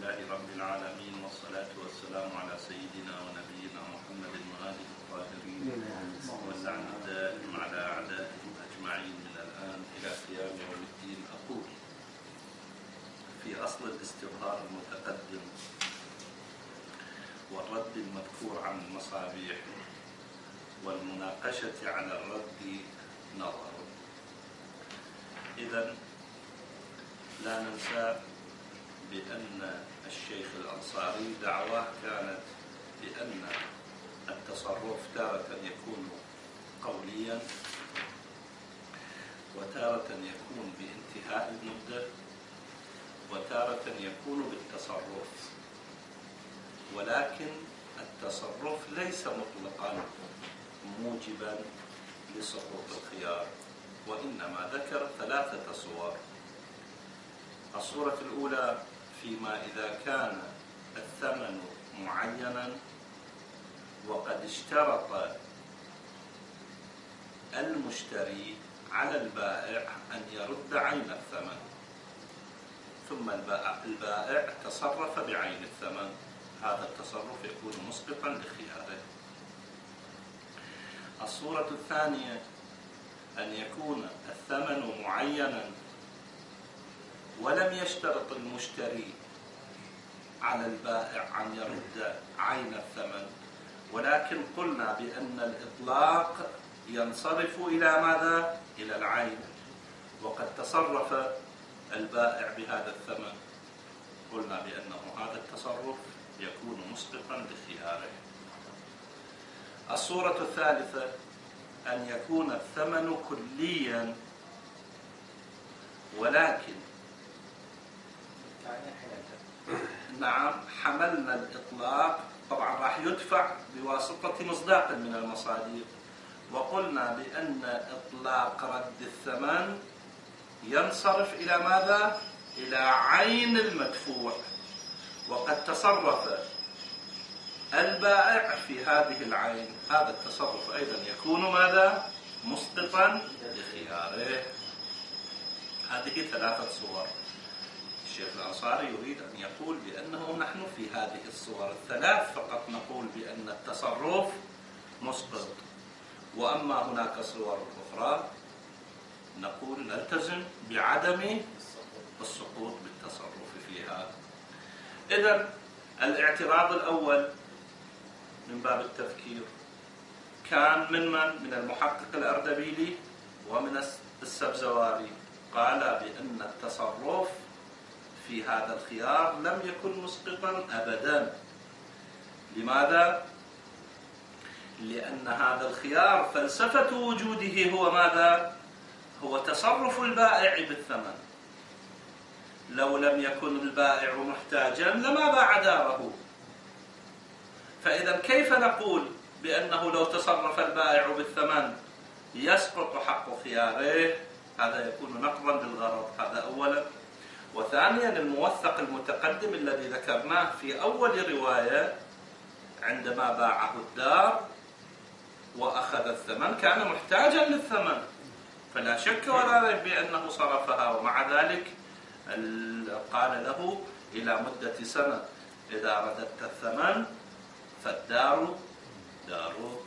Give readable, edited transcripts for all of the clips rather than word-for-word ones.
لله رب العالمين، والصلاة والسلام على سيدنا ونبينا محمد وآله الطاهرين، واللعن الدائم على أعدائهم أجمعين من الآن إلى قيام يوم الدين. أقول في أصل الاستظهار المتقدم والرد المذكور عن المصابيح والمناقشة على الرد نظر. إذن لا ننسى بأن الشيخ الأنصاري دعواه كانت بأن التصرف تارة يكون قوليا وتارة يكون بانتهاء المدة وتارة يكون بالتصرف، ولكن التصرف ليس مطلقا موجبا لسقوط الخيار، وإنما ذكر ثلاثة صور. الصورة الأولى فيما إذا كان الثمن معينا وقد اشترط المشتري على البائع أن يرد عين الثمن، ثم البائع تصرف بعين الثمن، هذا التصرف يكون مسقطا لخياره. الصورة الثانية أن يكون الثمن معينا ولم يشترط المشتري على البائع أن يرد عين الثمن، ولكن قلنا بأن الإطلاق ينصرف إلى ماذا؟ إلى العين، وقد تصرف البائع بهذا الثمن، قلنا بأنه هذا التصرف يكون مسقطا لخياره. الصورة الثالثة أن يكون الثمن كليا، ولكن نعم حملنا الإطلاق، طبعا راح يدفع بواسطة مصداق من المصادر، وقلنا بأن إطلاق رد الثمن ينصرف إلى ماذا؟ إلى عين المدفوع، وقد تصرف البائع في هذه العين، هذا التصرف أيضا يكون ماذا؟ مسقطا لخياره. هذه ثلاثة صور. الشيخ الأنصاري يريد أن يقول بأنه نحن في هذه الصور الثلاث فقط نقول بأن التصرف مسقط، وأما هناك صور أخرى نقول نلتزم بعدم السقوط بالتصرف فيها. إذن الاعتراض الأول من باب التذكير كان من المحقق الأردبيلي ومن السبزواري، قال بأن التصرف في هذا الخيار لم يكن مسقطا أبدا. لماذا؟ لأن هذا الخيار فلسفة وجوده هو ماذا؟ هو تصرف البائع بالثمن. لو لم يكن البائع محتاجا لما باع داره، فإذا كيف نقول بأنه لو تصرف البائع بالثمن يسقط حق خياره؟ هذا يكون نقضا بالغرض، هذا أولا. وثانيا الموثق المتقدم الذي ذكرناه في أول رواية عندما باعه الدار وأخذ الثمن كان محتاجا للثمن، فلا شك ولا ريب بأنه صرفها، ومع ذلك قال له إلى مدة سنة إذا رددت الثمن فالدار دارك.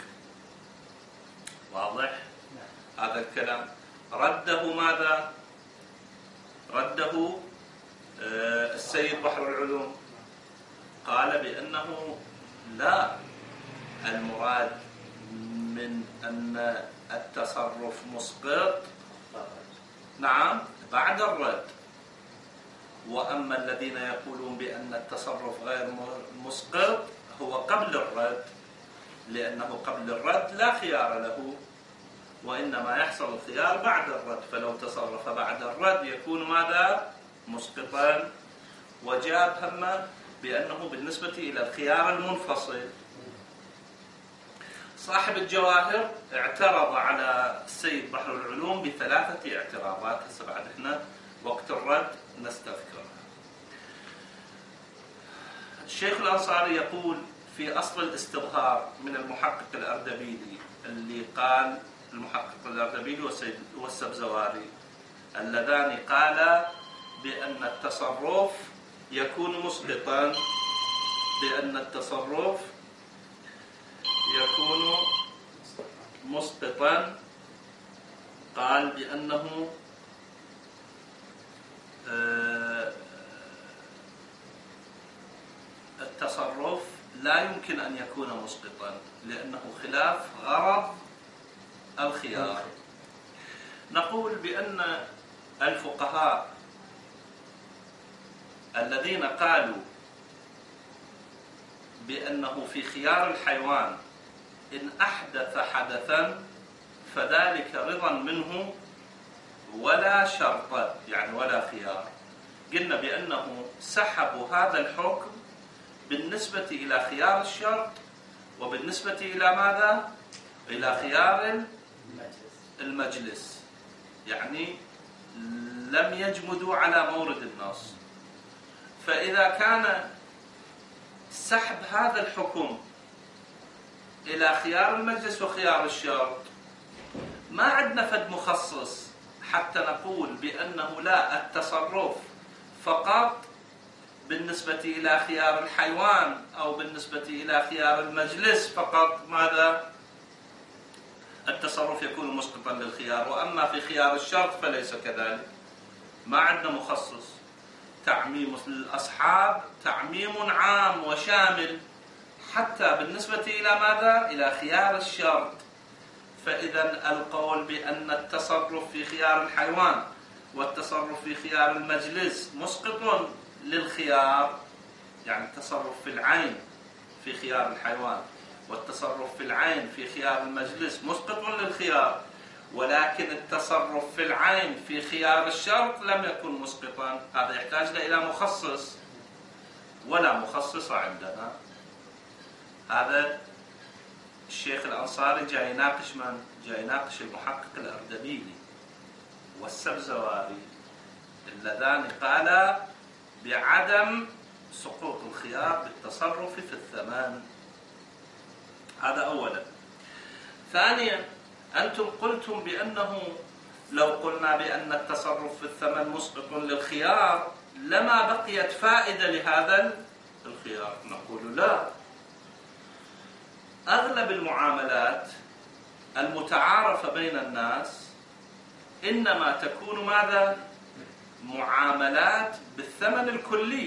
واضح هذا الكلام؟ رده ماذا؟ رده السيد بحر العلوم، قال بأنه لا، المراد من أن التصرف مسقط نعم بعد الرد، وأما الذين يقولون بأن التصرف غير مسقط هو قبل الرد، لأنه قبل الرد لا خيار له، وإنما يحصل الخيار بعد الرد، فلو تصرف بعد الرد يكون ماذا؟ مسقطا. وجاب هم بأنه بالنسبة إلى الخيار المنفصل. صاحب الجواهر اعترض على السيد بحر العلوم بثلاثة اعتراضات، هسه بعد احنا وقت الرد نستذكرها. الشيخ الأنصاري يقول في أصل الاستظهار من المحقق الأردبيلي، اللي قال المحقق الأردبيلي والسبزواري اللذان قالا بأن التصرف يكون مسقطا، بأن التصرف يكون مسقطا. قال بأنه التصرف لا يمكن أن يكون مسقطا لأنه خلاف غرض الخيار. نقول بأن الفقهاء الذين قالوا بأنه في خيار الحيوان إن أحدث حدثا فذلك رضا منه ولا شرط، يعني ولا خيار. قلنا بأنه سحبوا هذا الحكم بالنسبة إلى خيار الشرط وبالنسبة إلى ماذا؟ إلى خيار المجلس، يعني لم يجمدوا على مورد النص. فإذا كان سحب هذا الحكم إلى خيار المجلس وخيار الشرط، ما عندنا فد مخصص حتى نقول بأنه لا، التصرف فقط بالنسبة إلى خيار الحيوان أو بالنسبة إلى خيار المجلس فقط ماذا؟ التصرف يكون مسقطا للخيار، وأما في خيار الشرط فليس كذلك. ما عندنا مخصص. تعميم الأصحاب تعميم عام وشامل حتى بالنسبة إلى ماذا؟ إلى خيار الشرط. فإذا القول بأن التصرف في خيار الحيوان والتصرف في خيار المجلس مسقط للخيار، يعني التصرف في العين في خيار الحيوان والتصرف في العين في خيار المجلس مسقط للخيار، ولكن التصرف في العين في خيار الشرط لم يكن مسقطا. هذا يحتاج إلى مخصص، ولا مخصص عندنا. هذا الشيخ الأنصاري جاي يناقش من؟ جاي يناقش المحقق الأردبيلي والسبزواري اللذان قالا بعدم سقوط الخيار بالتصرف في الثمن. هذا أولا. ثانيا، أنتم قلتم بأنه لو قلنا بأن التصرف في الثمن مسقط للخيار لما بقيت فائدة لهذا الخيار. نقول لا، أغلب المعاملات المتعارفة بين الناس إنما تكون ماذا؟ معاملات بالثمن الكلي.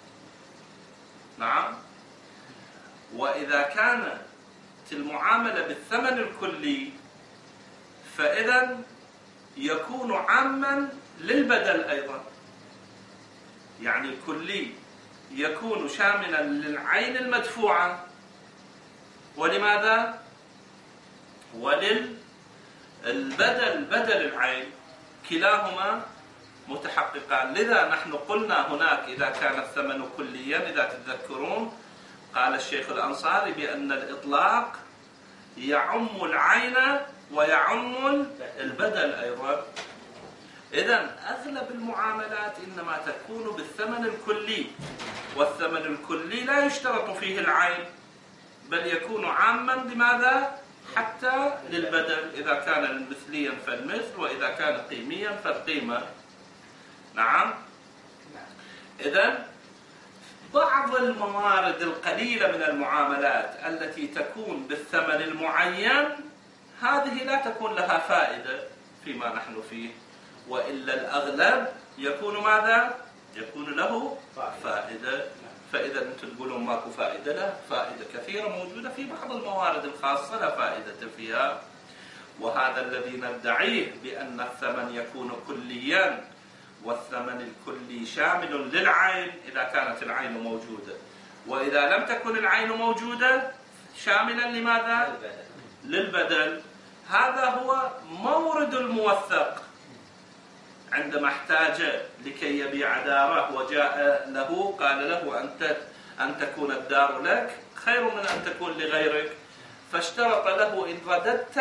نعم. وإذا كانت المعاملة بالثمن الكلي فإذا يكون عاما للبدل أيضا، يعني الكلي يكون شاملا للعين المدفوعة ولماذا؟ وللبدل بدل العين، كلاهما متحققان. لذا نحن قلنا هناك إذا كان الثمن كليا، إذا تتذكرون قال الشيخ الأنصاري بأن الإطلاق يعم العين ويعم البدل أيضا. إذن أغلب المعاملات إنما تكون بالثمن الكلي، والثمن الكلي لا يشترط فيه العين بل يكون عاما لماذا؟ حتى للبدل، إذا كان مثليا فالمثل وإذا كان قيميا فالقيمة. نعم. إذن بعض الموارد القليلة من المعاملات التي تكون بالثمن المعين هذه لا تكون لها فائدة فيما نحن فيه، وإلا الأغلب يكون ماذا؟ يكون له فائدة. فإذا أنتم تقولون ماكو فائدة، لا، فائدة كثيرة موجودة في بعض الموارد الخاصة لا فائدة فيها. وهذا الذي ندعيه بأن الثمن يكون كليا، والثمن الكلي شامل للعين إذا كانت العين موجودة، وإذا لم تكن العين موجودة شاملا لماذا؟ للبدل. هذا هو مورد الموثق عندما احتاج لكي يبيع داره وجاء له قال له أن تكون الدار لك خير من أن تكون لغيرك، فاشترط له إن رددت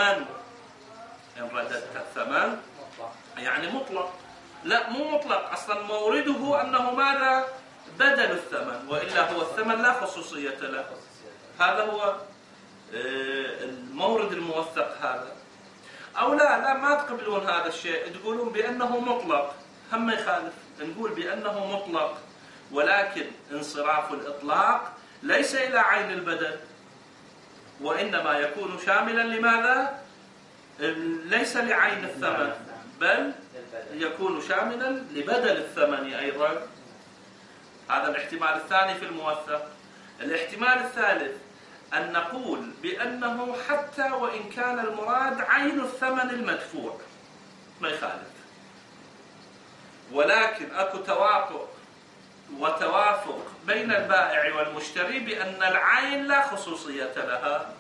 الثمن يعني مطلق. لا، مو مطلق، أصلا مورده أنه ماذا؟ بدل الثمن، وإلا هو الثمن لا خصوصية له. هذا هو المورد الموثق هذا. أو لا ما تقبلون هذا الشيء، تقولون بأنه مطلق، هم يخالف. نقول بأنه مطلق ولكن انصراف الإطلاق ليس إلى عين البدل، وإنما يكون شاملا لماذا؟ ليس لعين الثمن، بل يكون شاملا لبدل الثمن أيضا. هذا الاحتمال الثاني في الموثق. الاحتمال الثالث أن نقول بأنه حتى وإن كان المراد عين الثمن المدفوع ما يخالف، ولكن أكو توافق بين البائع والمشتري بأن العين لا خصوصية لها.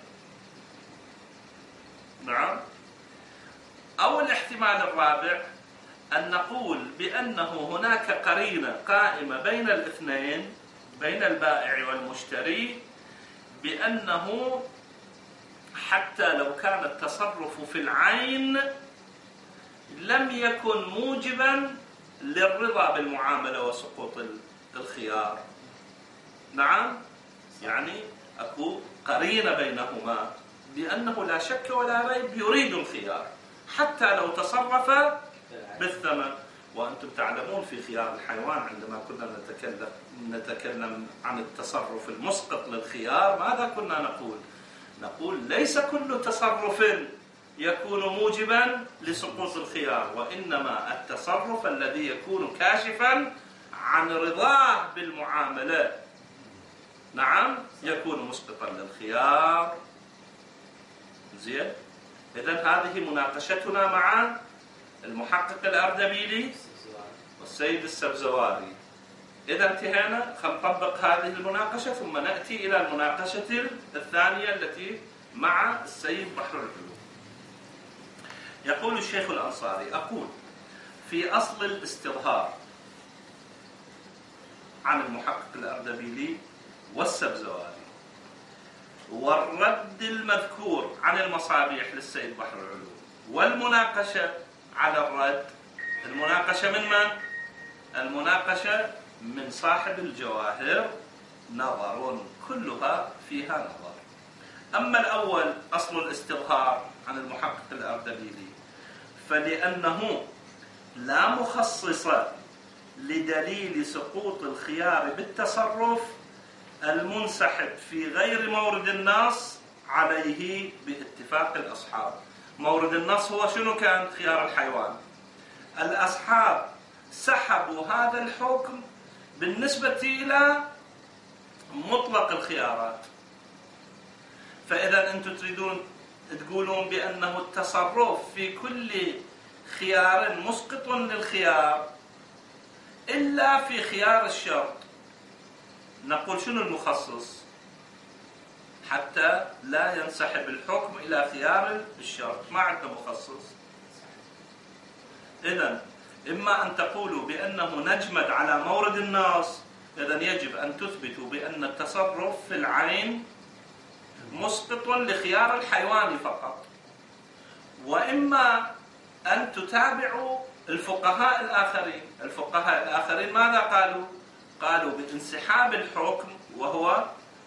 نعم. أو الاحتمال الرابع أن نقول بأنه هناك قرينة قائمة بين الاثنين، بين البائع والمشتري، بأنه حتى لو كان التصرف في العين لم يكن موجبا للرضا بالمعاملة وسقوط الخيار. نعم، يعني أكو قرينة بينهما بأنه لا شك ولا ريب يريد الخيار حتى لو تصرف بالثمن. وأنتم تعلمون في خيار الحيوان عندما كنا نتكلم عن التصرف المسقط للخيار ماذا كنا نقول؟ نقول ليس كل تصرف يكون موجبا لسقوط الخيار، وإنما التصرف الذي يكون كاشفا عن رضاه بالمعاملة نعم يكون مسقطا للخيار. زين. إذن هذه مناقشتنا مع المحقق الأردبيلي والسيد السبزواري. إذا انتهينا، نطبق هذه المناقشة ثم نأتي إلى المناقشة الثانية التي مع السيد بحر العلوم. يقول الشيخ الأنصاري: أقول في أصل الاستظهار عن المحقق الأردبيلي والسبزواري والرد المذكور عن المصابيح للسيد بحر العلوم والمناقشة على الرد، المناقشة من من؟ المناقشة من صاحب الجواهر نظر، كلها فيها نظر. أما الأول أصل الاستظهار عن المحقق الأردبيلي فلأنه لا مخصص لدليل سقوط الخيار بالتصرف المنسحب في غير مورد النص عليه باتفاق الأصحاب. مورد النص هو شنو كان؟ خيار الحيوان. الأصحاب سحبوا هذا الحكم بالنسبة إلى مطلق الخيارات. فإذا أنتم تريدون تقولون بأنه التصرف في كل خيار مسقط للخيار إلا في خيار الشرط. نقول شنو المخصص؟ حتى لا ينسحب الحكم إلى خيار الشرط، ما عندنا مخصص. إذن إما أن تقولوا بأنه نجمد على مورد النص، إذن يجب أن تثبتوا بأن التصرف في العين مسقط لخيار الحيوان فقط، وإما أن تتابعوا الفقهاء الآخرين. الفقهاء الآخرين ماذا قالوا؟ قالوا بانسحاب الحكم وهو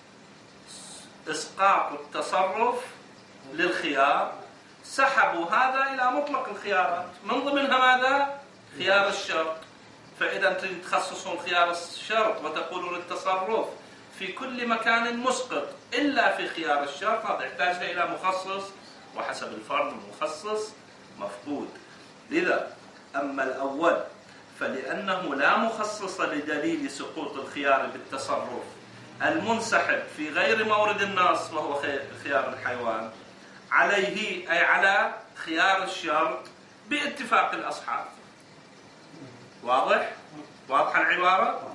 إسقاط التصرف للخيار، سحبوا هذا إلى مطلق الخيارات، من ضمنها ماذا؟ خيار الشرط. فإذا تخصصون خيار الشرط وتقولون التصرف في كل مكان مسقط إلا في خيار الشرط، هذا يحتاج إلى مخصص، وحسب الفرض المخصص مفقود. لذا أما الأول فلأنه لا مخصص لدليل سقوط الخيار بالتصرف المنسحب في غير مورد النص وهو خيار الحيوان عليه، أي على خيار الشرط باتفاق الأصحاب. واضح؟ واضحة العبارة؟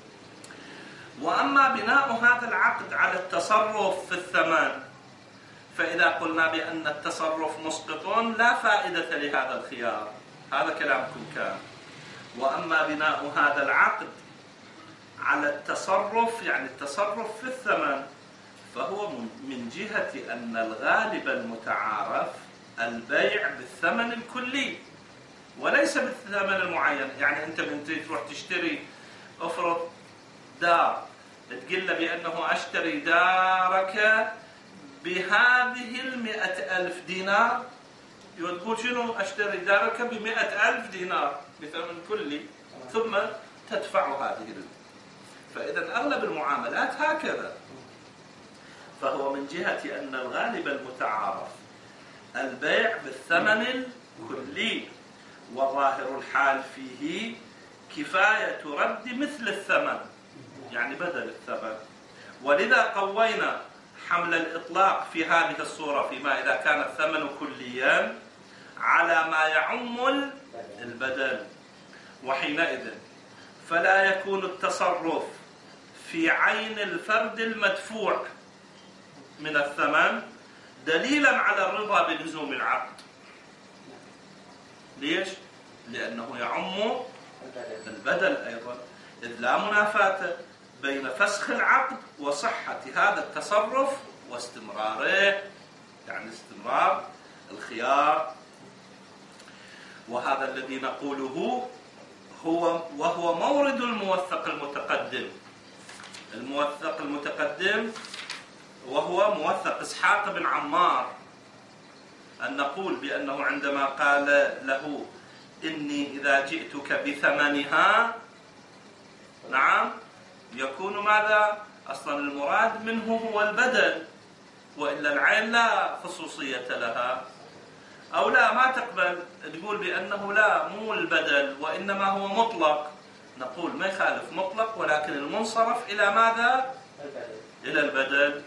وأما بناء هذا العقد على التصرف في الثمن، فإذا قلنا بأن التصرف مسقط لا فائدة لهذا الخيار، هذا كلامكم كان. وأما بناء هذا العقد على التصرف، يعني التصرف في الثمن، فهو من جهة أن الغالب المتعارف البيع بالثمن الكلي وليس بالثمن المعين. يعني أنت من تروح تشتري، أفرض دار، تقول له بأنه أشتري دارك بهذه 100,000 دينار، وتقول شنو؟ أشتري دارك ب100,000 دينار بثمن كلي، ثم تدفع هذه فإذا أغلب المعاملات هكذا. فهو من جهة أن الغالب المتعارف البيع بالثمن الكلي، وظاهر الحال فيه كفاية رد مثل الثمن، يعني بدل الثمن. ولذا قوينا حمل الإطلاق في هذه الصورة فيما إذا كان الثمن كليا على ما يعم البدل، وحينئذ فلا يكون التصرف في عين الفرد المدفوع من الثمن دليلا على الرضا بلزوم العقد. ليش؟ لأنه يعم البدل أيضا، إذ لا منافاة بين فسخ العقد وصحة هذا التصرف واستمراره، يعني استمرار الخيار. وهذا الذي نقوله وهو مورد الموثق المتقدم. الموثق المتقدم وهو موثق إسحاق بن عمار، أن نقول بأنه عندما قال له إني إذا جئتك بثمنها، نعم، يكون ماذا؟ أصلا المراد منه هو البدل، وإلا العين لا خصوصية لها. أو لا، ما تقبل تقول بأنه لا، مو البدل وإنما هو مطلق، نقول ما يخالف مطلق، ولكن المنصرف إلى ماذا؟ إلى البدل،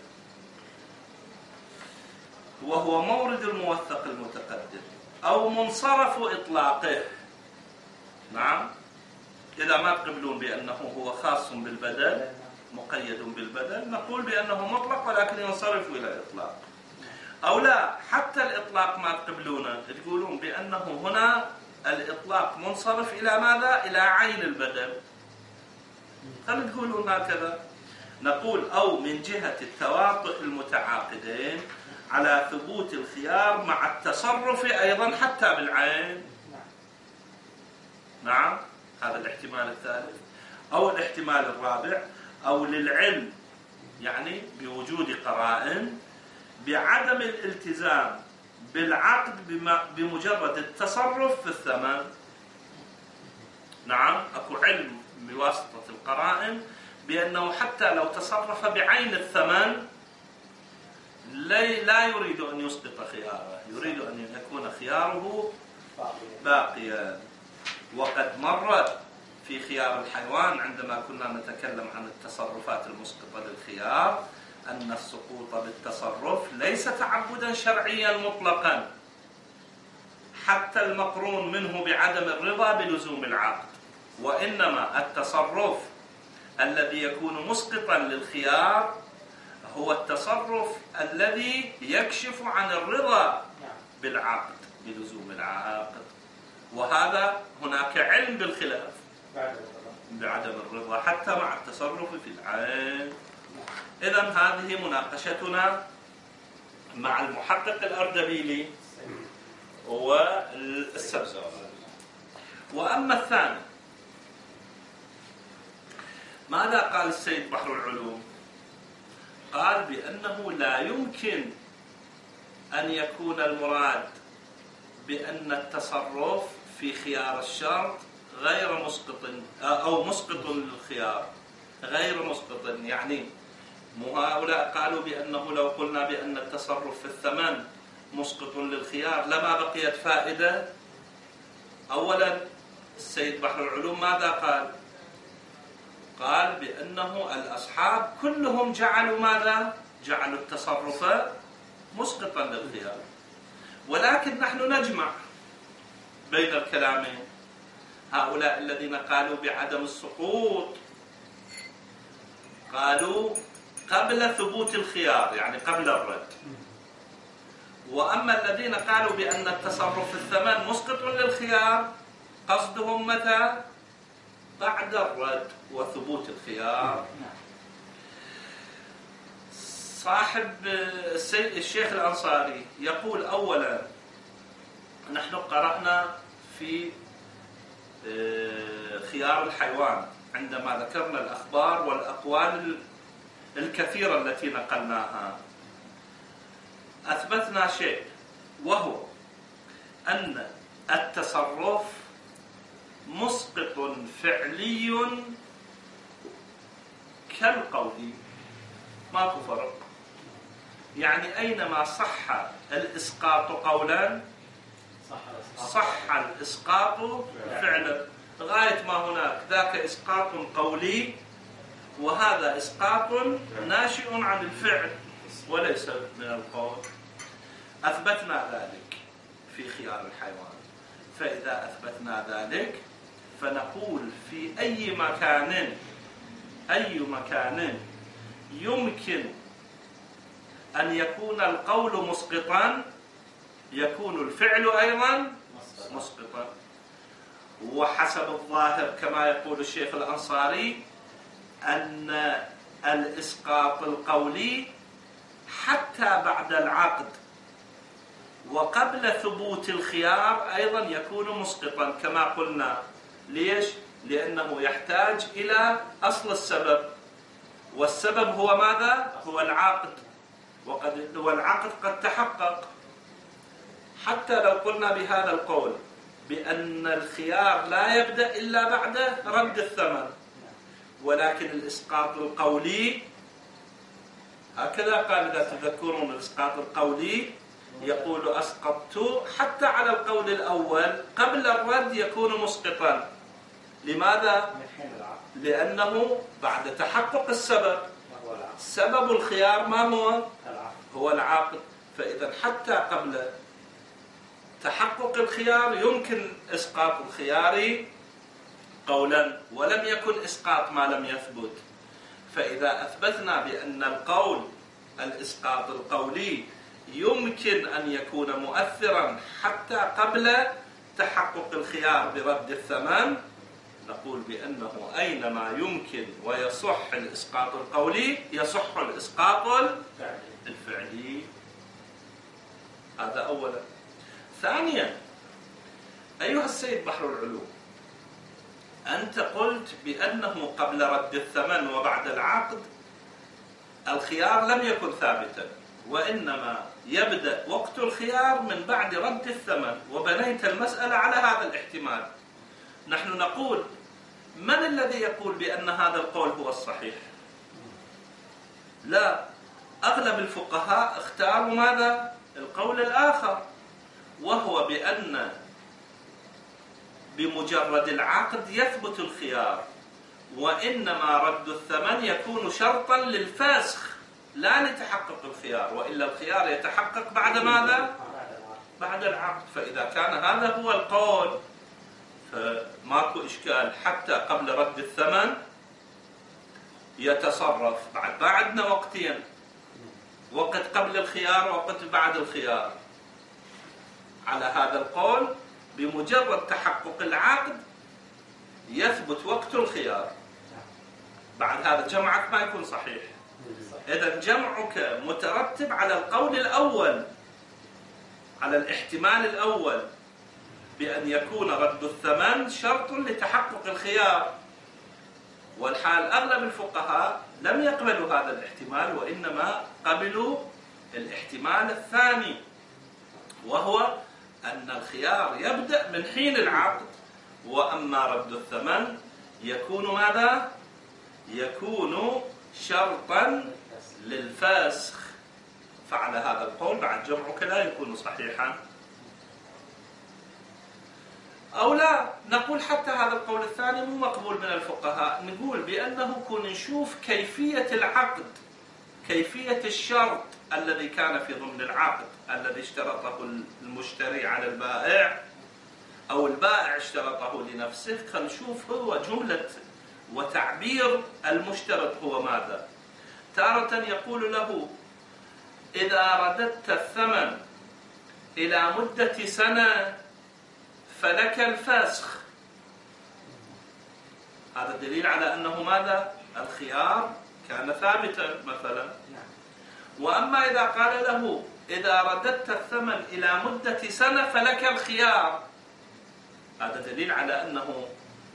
وهو مورد الموثق المتقدم أو منصرف إطلاقه. نعم، إذا ما تقبلون بأنه هو خاص بالبدل مقيد بالبدل، نقول بأنه مطلق ولكن ينصرف إلى الإطلاق. أو لا، حتى الإطلاق ما تقبلونه، تقولون بأنه هنا الإطلاق منصرف إلى ماذا؟ إلى عين البدل. خلوا تقولون هكذا. نقول أو من جهة التواطؤ المتعاقدين على ثبوت الخيار مع التصرف أيضا حتى بالعين. نعم، هذا الاحتمال الثالث. أو الاحتمال الرابع، أو للعلم، يعني بوجود قرائن بعدم الالتزام بالعقد بمجرد التصرف في الثمن. نعم، أكو علم بواسطة القرائن بأنه حتى لو تصرف بعين الثمن لا يريد أن يسقط خياره، يريد أن يكون خياره باقيا. وقد مر في خيار الحيوان عندما كنا نتكلم عن التصرفات المسقطة للخيار أن السقوط بالتصرف ليس تعبدا شرعيا مطلقا حتى المقرون منه بعدم الرضا بلزوم العقد، وإنما التصرف الذي يكون مسقطا للخيار هو التصرف الذي يكشف عن الرضا بالعقد بلزوم العقد، وهذا هناك علم بالخلاف بعدم الرضا حتى مع التصرف في العين. إذن هذه مناقشتنا مع المحقق الأردبيلي والسبزواري. وأما الثاني، ماذا قال السيد بحر العلوم؟ قال بأنه لا يمكن أن يكون المراد بأن التصرف في خيار الشرط غير مسقط أو مسقط للخيار غير مسقط. يعني هؤلاء قالوا بأنه لو قلنا بأن التصرف في الثمن مسقط للخيار لما بقيت فائدة. أولا السيد بحر العلوم ماذا قال؟ قال بأنه الأصحاب كلهم جعلوا ماذا؟ جعلوا التصرف مسقطا للخيار، ولكن نحن نجمع بين الكلامين. هؤلاء الذين قالوا بعدم السقوط قالوا قبل ثبوت الخيار، يعني قبل الرد. وأما الذين قالوا بأن التصرف في الثمن مسقط للخيار قصدهم متى؟ بعد الرد وثبوت الخيار. صاحب الشيخ الأنصاري يقول أولا نحن قرأنا في خيار الحيوان عندما ذكرنا الأخبار والأقوال الكثيرة التي نقلناها أثبتنا شيء، وهو أن التصرف مسقط فعلي كالقول ماكو فرق. يعني أينما صح الإسقاط قولا صح الإسقاط فعلا. غاية ما هناك ذاك إسقاط قولي وهذا إسقاط ناشئ عن الفعل وليس من القول. أثبتنا ذلك في خيار الحيوان. فإذا أثبتنا ذلك فنقول في أي مكان يمكن أن يكون القول مسقطا يكون الفعل أيضا مسقطا. وحسب الظاهر كما يقول الشيخ الأنصاري أن الإسقاط القولي حتى بعد العقد وقبل ثبوت الخيار أيضا يكون مسقطا كما قلنا. ليش؟ لأنه يحتاج إلى أصل السبب، والسبب هو ماذا؟ هو العقد، والعقد قد تحقق. حتى لو قلنا بهذا القول بأن الخيار لا يبدأ إلا بعد رد الثمن، ولكن الإسقاط القولي هكذا قال إذا تذكرون الإسقاط القولي يقول أسقطت حتى على القول الأول قبل الرد يكون مسقطا. لماذا؟ لأنه بعد تحقق السبب. سبب الخيار ما هو؟ هو العقد. فإذا حتى قبل تحقق الخيار يمكن إسقاط الخيار قولا، ولم يكن إسقاط ما لم يثبت. فإذا أثبتنا بأن القول الإسقاط القولي يمكن أن يكون مؤثرا حتى قبل تحقق الخيار برد الثمن، نقول بأنه أينما يمكن ويصح الإسقاط القولي يصح الإسقاط الفعلي. هذا أولا. ثانيا، أيها السيد بحر العلوم، أنت قلت بأنه قبل رد الثمن وبعد العقد الخيار لم يكن ثابتا، وإنما يبدأ وقت الخيار من بعد رد الثمن، وبنيت المسألة على هذا الاحتمال. نحن نقول من الذي يقول بأن هذا القول هو الصحيح؟ لا، أغلب الفقهاء اختاروا ماذا؟ القول الآخر، وهو بأن بمجرد العقد يثبت الخيار، وإنما رد الثمن يكون شرطا للفسخ لا لتحقق الخيار، وإلا الخيار يتحقق بعد ماذا؟ بعد العقد. فإذا كان هذا هو القول فماكو إشكال، حتى قبل رد الثمن يتصرف. بعدنا وقتين، وقت قبل الخيار ووقت بعد الخيار. على هذا القول بمجرد تحقق العقد يثبت وقت الخيار، بعد هذا جمعك ما يكون صحيح. إذا جمعك مترتب على القول الأول، على الاحتمال الأول بأن يكون رد الثمن شرط لتحقق الخيار. والحال أغلب الفقهاء لم يقبلوا هذا الاحتمال، وإنما قبلوا الاحتمال الثاني، وهو أن الخيار يبدأ من حين العقد، وأما رد الثمن يكون ماذا؟ يكون شرطا للفسخ. فعلى هذا القول بعد جمعك لا يكون صحيحا. أو لا، نقول حتى هذا القول الثاني مو مقبول من الفقهاء، نقول بأنه كون نشوف كيفية العقد، كيفية الشرط الذي كان في ضمن العقد الذي اشترطه المشتري على البائع أو البائع اشترطه لنفسه، خلشوف هو جملة وتعبير المشترط هو ماذا. تارة يقول له إذا رددت الثمن إلى مدة سنة فلك الفسخ. هذا دليل على أنه ماذا؟ الخيار كان ثابتا مثلا. وأما إذا قال له إذا رددت الثمن إلى مدة سنة فلك الخيار، هذا دليل على أنه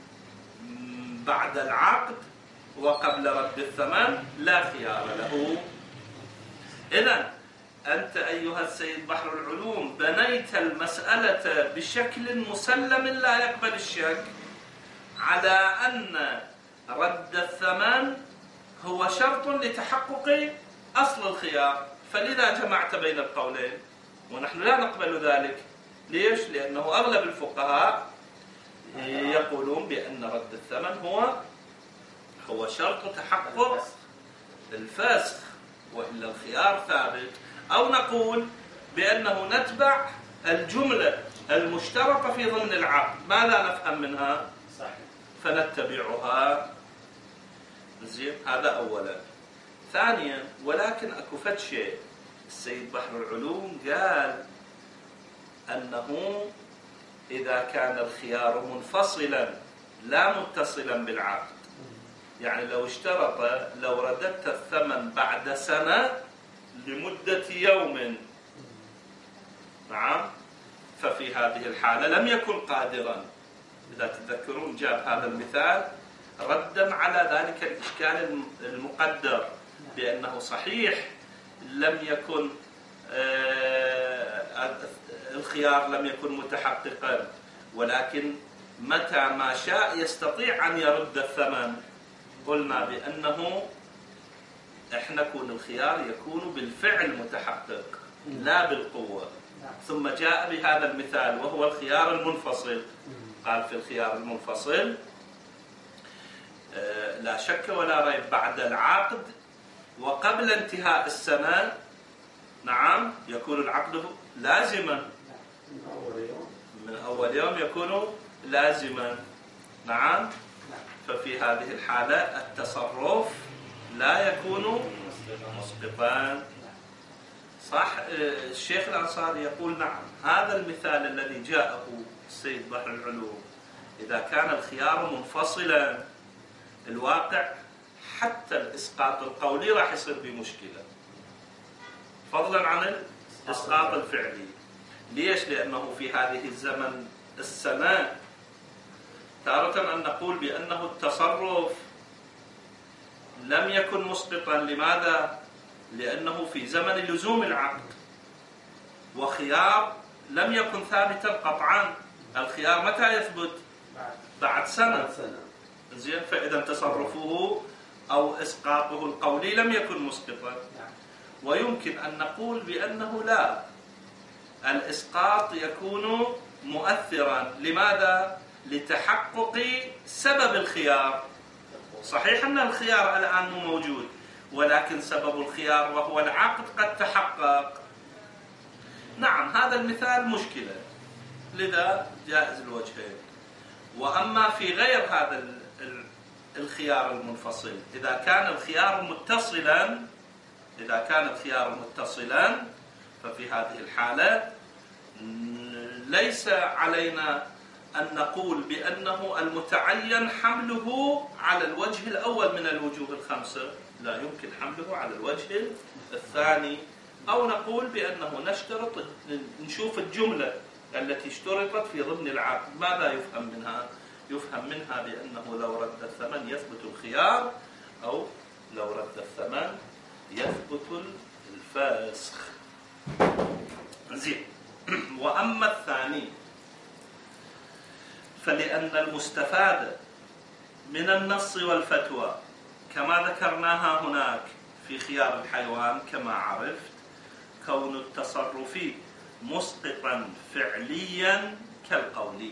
بعد العقد وقبل رد الثمن لا خيار له. إذن أنت أيها السيد بحر العلوم بنيت المسألة بشكل مسلم لا يقبل الشك على أن رد الثمن هو شرط لتحقق أصل الخيار، فلذا جمعت بين القولين، ونحن لا نقبل ذلك. ليش؟ لأنه أغلب الفقهاء يقولون بأن رد الثمن هو شرط تحقق الفسخ، وإلا الخيار ثابت. أو نقول بأنه نتبع الجملة المشتركة في ضمن العقد، ما لا نفهم منها فنتبعها. زين، هذا أولا. ثانيا، ولكن أكو فد شيء، السيد بحر العلوم قال أنه إذا كان الخيار منفصلا لا متصلا بالعقد، يعني لو اشترط لو رددت الثمن بعد سنة لمدة يوم، نعم، ففي هذه الحالة لم يكن قادرا. إذا تذكرون جاب هذا المثال ردا على ذلك الإشكال المقدر، بأنه صحيح لم يكن الخيار لم يكن متحققا، ولكن متى ما شاء يستطيع أن يرد الثمن. قلنا بأنه إحنا كون الخيار يكون بالفعل متحقق لا بالقوة. ثم جاء بهذا المثال وهو الخيار المنفصل. قال في الخيار المنفصل لا شك ولا ريب بعد العقد وقبل انتهاء السنة، نعم، يكون العقد لازما من أول يوم يكون لازما، نعم. ففي هذه الحالة التصرف لا يكون مسقطا. صح. الشيخ الأنصاري يقول نعم، هذا المثال الذي جاءه السيد بحر العلوم إذا كان الخيار منفصلا، الواقع حتى الإسقاط القولي راح يصير بمشكلة، فضلا عن الإسقاط الفعلي. ليش؟ لأنه في هذه الزمن السنة تارة أن نقول بأنه التصرف لم يكن مسقطا. لماذا؟ لأنه في زمن لزوم العقد، وخيار لم يكن ثابتا قطعا. الخيار متى يثبت؟ بعد سنة. زين، فإذا تصرفه أو إسقاطه القولي لم يكن مسقطا. ويمكن أن نقول بأنه لا، الإسقاط يكون مؤثرا. لماذا؟ لتحقق سبب الخيار. صحيح أن الخيار الآن مو موجود، ولكن سبب الخيار وهو العقد قد تحقق. نعم، هذا المثال مشكلة، لذا جائز الوجهين. وأما في غير هذا الخيار المنفصل، إذا كان الخيار متصلا ففي هذه الحالة ليس علينا أن نقول بأنه المتعين حمله على الوجه الأول من الوجوه الخمسة، لا يمكن حمله على الوجه الثاني. أو نقول بأنه نشترط نشوف الجملة التي اشترطت في ضمن العقد ماذا يفهم منها؟ يفهم منها بأنه لو رد الثمن يثبت الخيار، أو لو رد الثمن يثبت الفسخ. زين. وأما الثاني فلأن المستفاد من النص والفتوى كما ذكرناها هناك في خيار الحيوان كما عرفت، كون التصرف مسقطا فعليا كالقولي،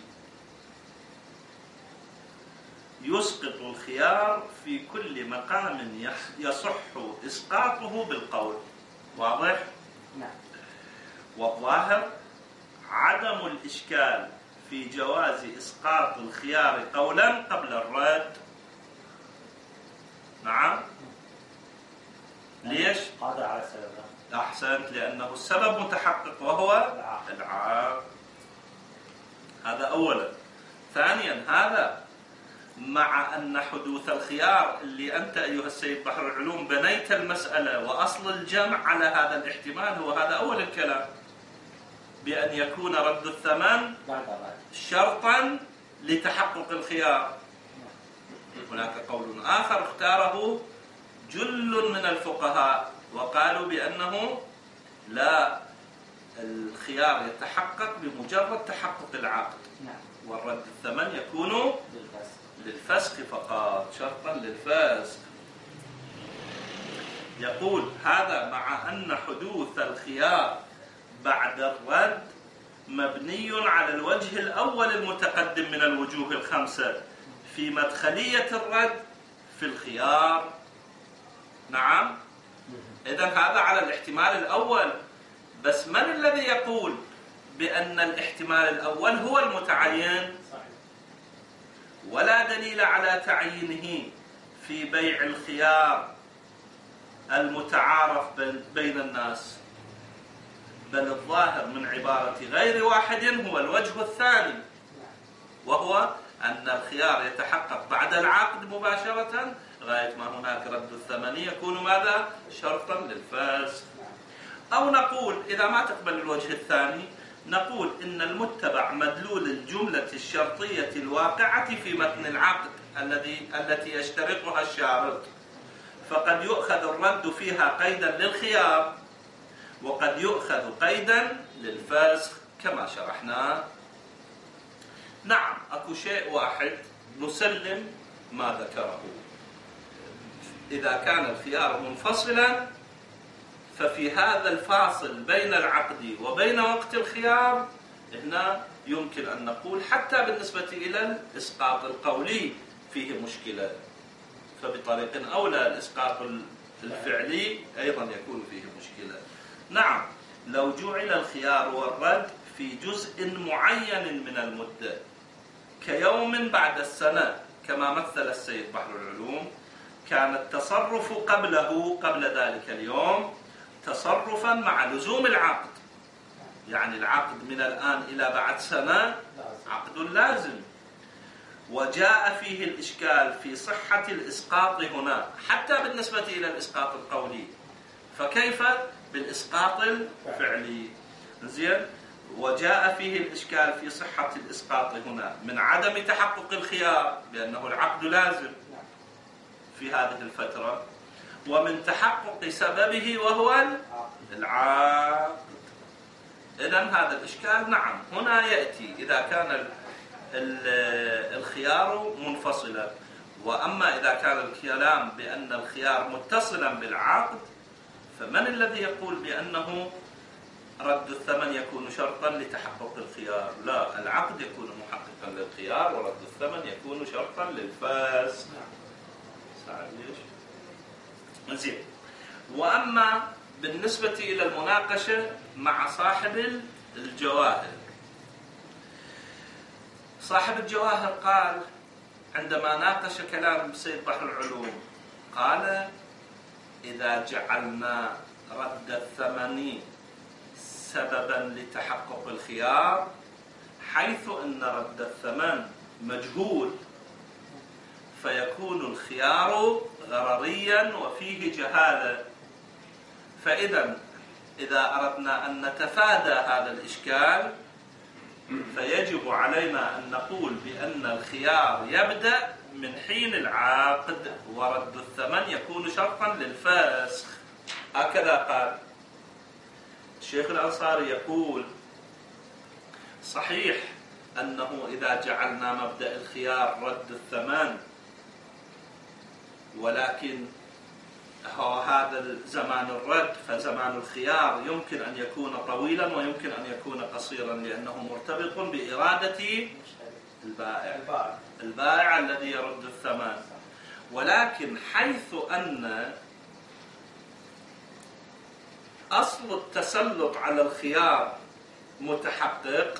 يسقط الخيار في كل مقام يصح إسقاطه بالقول. واضح؟ نعم. والظاهر عدم الإشكال في جواز إسقاط الخيار قولا قبل الرد. نعم. ليش؟ قادر على السبب. أحسنت، لأنه السبب متحقق وهو العقد. هذا أولا. ثانيا، هذا مع أن حدوث الخيار اللي أنت أيها السيد بحر العلوم بنيت المسألة وأصل الجمع على هذا الاحتمال، هو هذا أول الكلام، بأن يكون رد الثمن شرطا لتحقق الخيار. هناك قول آخر اختاره جل من الفقهاء وقالوا بأنه لا، الخيار يتحقق بمجرد تحقق العقد، والرد الثمن يكون للفسخ فقط، شرطا للفسخ. يقول هذا مع أن حدوث الخيار بعد الرد مبني على الوجه الأول المتقدم من الوجوه الخمسة في مدخلية الرد في الخيار. نعم، إذن هذا على الاحتمال الأول. بس من الذي يقول بأن الاحتمال الأول هو المتعين؟ ولا دليل على تعيينه في بيع الخيار المتعارف بين الناس، بل الظاهر من عبارة غير واحد هو الوجه الثاني، وهو أن الخيار يتحقق بعد العقد مباشرة غاية ما هناك رد الثمن يكون ماذا؟ شرطا للفسخ. أو نقول إذا ما تقبل الوجه الثاني نقول إن المتبع مدلول الجملة الشرطية الواقعة في متن العقد التي يشترطها الشارط، فقد يؤخذ الرد فيها قيدا للخيار وقد يؤخذ قيدا للفسخ كما شرحنا. نعم، أكو شيء واحد نسلم ما ذكره، إذا كان الخيار منفصلا ففي هذا الفاصل بين العقد وبين وقت الخيار هنا يمكن أن نقول حتى بالنسبة إلى الإسقاط القولي فيه مشكلة، فبطريق أولى الإسقاط الفعلي أيضا يكون فيه مشكلة. نعم، لو جعل الخيار والرد في جزء معين من المدة كيوم بعد السنة كما مثل السيد بحر العلوم، كان التصرف قبل ذلك اليوم تصرفا مع لزوم العقد، يعني العقد من الآن إلى بعد سنة عقد لازم، وجاء فيه الإشكال في صحة الإسقاط هنا حتى بالنسبة إلى الإسقاط القولي، فكيف بالإسقاط الفعلي؟ زين، وجاء فيه الإشكال في صحة الإسقاط هنا من عدم تحقق الخيار بأنه العقد لازم في هذه الفترة، ومن تحقق سببه وهو العقد. إذن هذا الإشكال نعم هنا يأتي إذا كان الخيار منفصلا. وأما إذا كان الكلام بأن الخيار متصلا بالعقد، فمن الذي يقول بأنه رد الثمن يكون شرطا لتحقق الخيار؟ لا، العقد يكون محققا للخيار ورد الثمن يكون شرطا للفسخ. زين. وأما بالنسبة إلى المناقشة مع صاحب الجواهر، صاحب الجواهر قال عندما ناقش كلام سيد بحر العلوم قال إذا جعلنا رد الثمن سببا لتحقق الخيار حيث أن رد الثمن مجهول فيكون الخيار غرريا وفيه جهالة، فإذا أردنا أن نتفادى هذا الإشكال فيجب علينا أن نقول بأن الخيار يبدأ من حين العقد ورد الثمن يكون شرطا للفسخ. هكذا قال الشيخ الأنصاري، يقول صحيح أنه إذا جعلنا مبدأ الخيار رد الثمن، ولكن هذا زمان الرد فزمان الخيار يمكن أن يكون طويلا ويمكن أن يكون قصيرا لأنه مرتبط بإرادة البائع الذي يرد الثمن. ولكن حيث أن أصل التسلط على الخيار متحقق،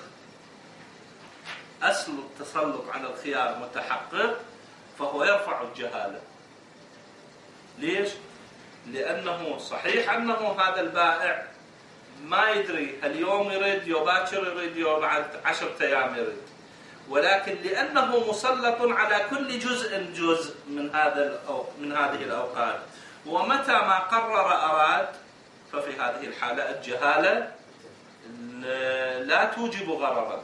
فهو يرفع الجهالة. ليش؟ لأنه صحيح أنه هذا البائع ما يدري هل يوم يريد يو باكر يريد يو بعد 10 أيام يريد، ولكن لأنه مسلط على كل جزء من هذه الأوقات، ومتى ما قرر أراد، ففي هذه الحالة الجهالة لا توجب غررا.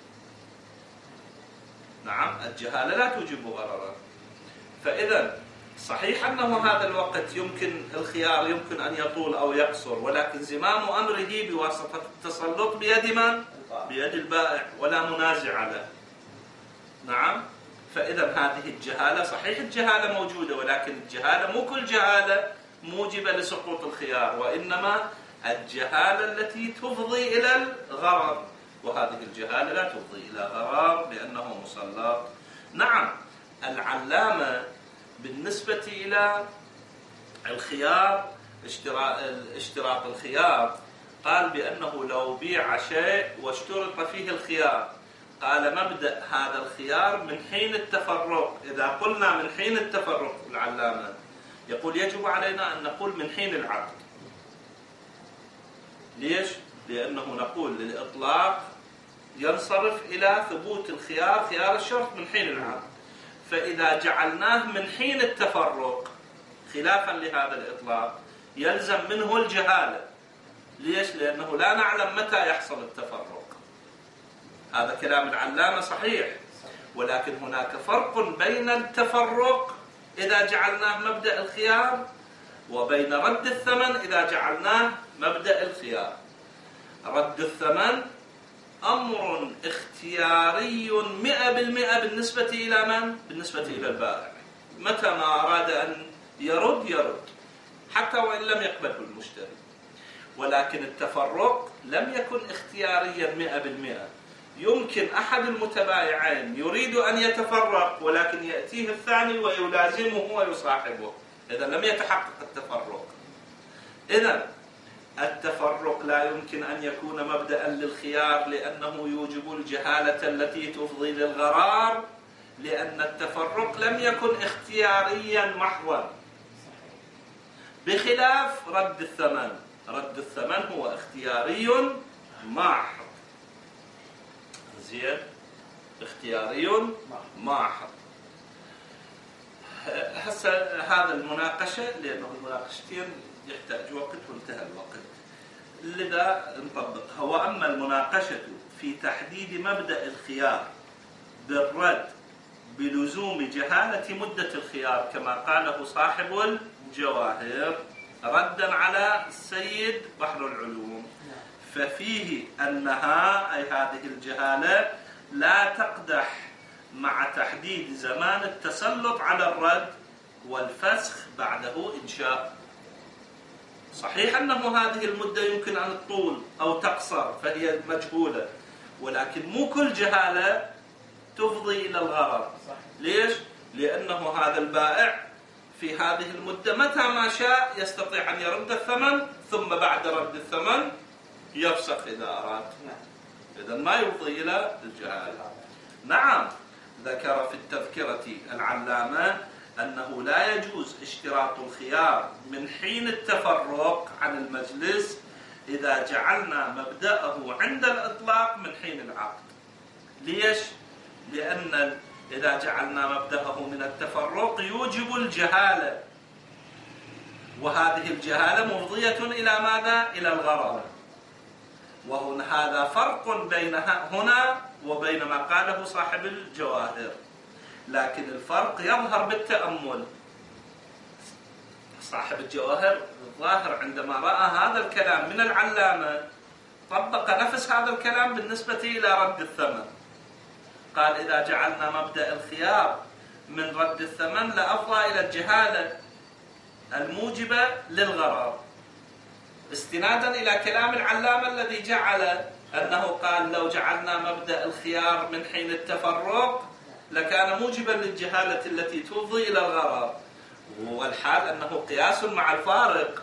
نعم، الجهالة لا توجب غررا. فإذا صحيح أنه هذا الوقت يمكن الخيار يمكن أن يطول أو يقصر، ولكن زمام أمره بواسطة التسلط بيد من؟ بيد البائع ولا منازع له. نعم، فإذا هذه الجهالة صحيح الجهالة موجودة، ولكن الجهالة مو كل جهالة موجبة لسقوط الخيار، وإنما الجهالة التي تفضي إلى الغرر، وهذه الجهالة لا تفضي إلى غرر لأنه مسلط. نعم، العلامة بالنسبة إلى الخيار، اشتراط الخيار، قال بأنه لو بيع شيء واشترط فيه الخيار، قال مبدأ هذا الخيار من حين التفرق. إذا قلنا من حين التفرق، العلامة يقول يجب علينا أن نقول من حين العقد. ليش؟ لأنه نقول للإطلاق ينصرف إلى ثبوت الخيار، خيار الشرط من حين العقد. فإذا جعلناه من حين التفرق خلافا لهذا الإطلاق يلزم منه الجهالة. ليش؟ لأنه لا نعلم متى يحصل التفرق. هذا كلام العلامة صحيح، ولكن هناك فرق بين التفرق إذا جعلناه مبدأ الخيار وبين رد الثمن إذا جعلناه مبدأ الخيار. رد الثمن أمر اختياري 100% بالنسبة إلى من؟ بالنسبة إلى البائع. متى ما أراد أن يرد حتى وإن لم يقبله المشتري. ولكن التفرق لم يكن اختياريا 100%. يمكن أحد المتبايعين يريد أن يتفرق ولكن يأتيه الثاني ويلازمه ويصاحبه، إذا لم يتحقق التفرق. إذا التفرق لا يمكن أن يكون مبدأ للخيار لأنه يوجب الجهالة التي تفضي للغرار، لأن التفرق لم يكن اختياريا محضا، بخلاف رد الثمن. رد الثمن هو اختياري محض. زين، اختياري محض. هسه هذا المناقشة، لأنه المناقشتين يحتاج وقت وانتهى الوقت، لذا نطبقها. وأما المناقشة في تحديد مبدأ الخيار بالرد بلزوم جهالة مدة الخيار كما قاله صاحب الجواهر ردا على السيد بحر العلوم، ففيه أنها أي هذه الجهالة لا تقدح مع تحديد زمان التسلط على الرد والفسخ بعده إن شاء. صحيح أنه هذه المدة يمكن أن تطول أو تقصر فهي مجهولة، ولكن مو كل جهالة تفضي إلى الغرر. ليش؟ لأنه هذا البائع في هذه المدة متى ما شاء يستطيع أن يرد الثمن، ثم بعد رد الثمن يفسخ إذا أراد. إذا ما يفضي إلى الجهالة. نعم، ذكر في التذكرة العلامة أنه لا يجوز اشتراط الخيار من حين التفرق عن المجلس إذا جعلنا مبدأه عند الإطلاق من حين العقد. ليش؟ لأن إذا جعلنا مبدأه من التفرق يوجب الجهالة، وهذه الجهالة مفضية إلى ماذا؟ إلى الغرر. وهذا فرق بين هنا وبين ما قاله صاحب الجواهر، لكن الفرق يظهر بالتأمل. صاحب الجواهر الظاهر عندما رأى هذا الكلام من العلامة طبق نفس هذا الكلام بالنسبة إلى رد الثمن. قال إذا جعلنا مبدأ الخيار من رد الثمن لأفضى إلى الجهالة الموجبة للغرر، استنادا إلى كلام العلامة الذي جعل أنه قال لو جعلنا مبدأ الخيار من حين التفرق لكان موجبا للجهالة التي تفضي إلى الغرر. والحال أنه قياس مع الفارق.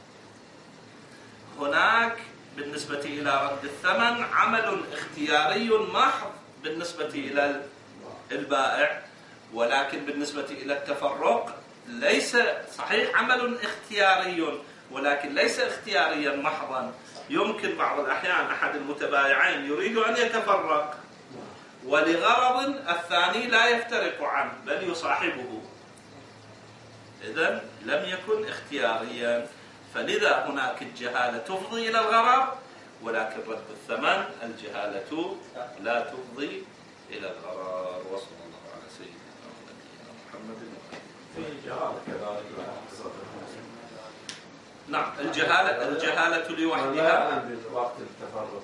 هناك بالنسبة إلى رد الثمن عمل اختياري محض بالنسبة إلى البائع، ولكن بالنسبة إلى التفرق ليس صحيح عمل اختياري، ولكن ليس اختياريا محضا. يمكن بعض الأحيان أحد المتبايعين يريد أن يتفرق ولغرض الثاني لا يفترق عنه بل يصاحبه، إذن لم يكن اختياريا. فلذا هناك الجهالة تفضي إلى الغرر، ولكن رد الثمن الجهالة لا تفضي إلى الغرر. وصلى الله على سيدنا ونبينا محمد. في جهالة كذلك. نعم، الجهالة لوحدها وقت التفرق.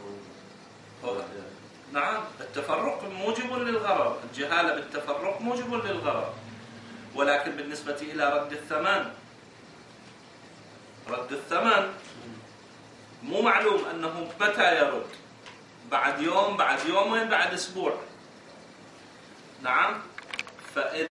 نعم، التفرق موجب للغرر، الجهالة بالتفرق موجب للغرر، ولكن بالنسبة إلى رد الثمن رد الثمن مو معلوم أنه متى يرد، بعد يوم، بعد يومين، بعد أسبوع. نعم. فإذا